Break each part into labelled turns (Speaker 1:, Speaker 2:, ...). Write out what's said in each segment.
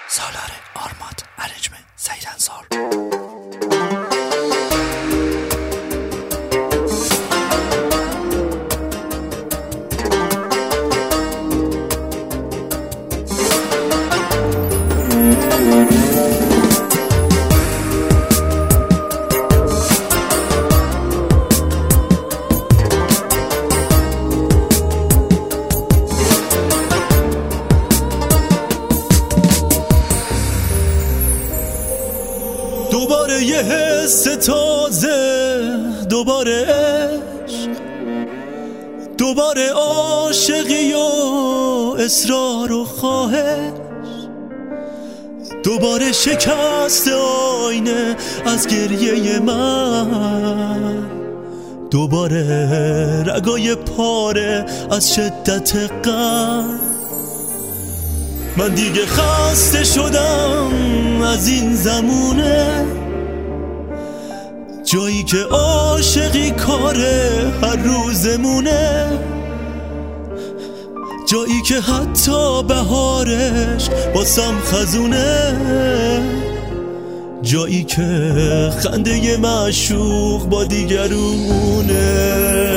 Speaker 1: سالار آرماد ارنجمنت سعید انصار.
Speaker 2: دوباره یه حس تازه، دوباره عشق، دوباره عاشقی و اصرار و خواهش، دوباره شکست آینه از گریه من، دوباره رگای پاره از شدت غم. من دیگه خسته شدم از این زمونه، جایی که عاشقی کاره هر روزمونه، جایی که حتی بهارش باسم خزونه، جایی که خنده معشوق با دیگرونه.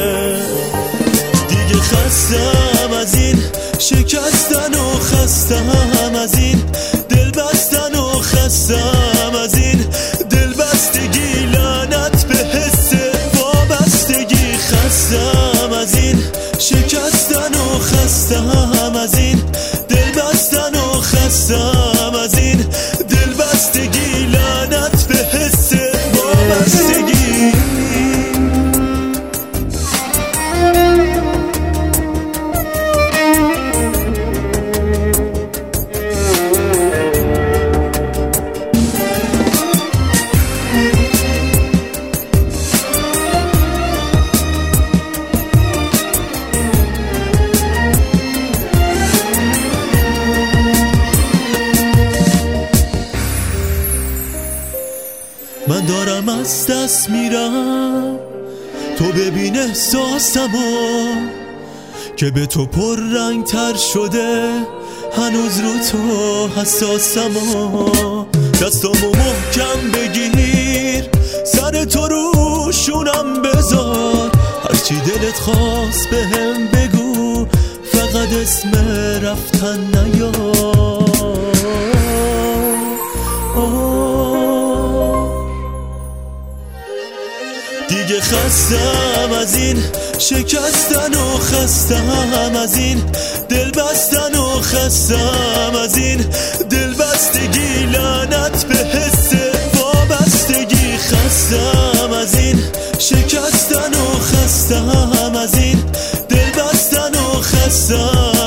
Speaker 2: دیگه خستم از این شکستن و خستم از این دل بستن و خستم از این دل بستگی، لعنت به حس وابستگی. خستم از این شکستن و خستم از این دل بستن و خستم از این دل بستگی، لعنت به حس وابستگی. من دارم از دست میرم، تو ببین احساسمو که به تو پر رنگ تر شده، هنوز رو تو حساسمو. دستامو محکم بگیر، سر تو روشونم بذار، هرچی دلت خواست بهم بگو، فقط اسم رفتن نیار. دیگه خستم از این شکستن و خستم از این دل بستن و خستم از این دل بستگی، لعنت به حس وابستگی. خستم از این شکستن و خستم از این دل بستن و خستم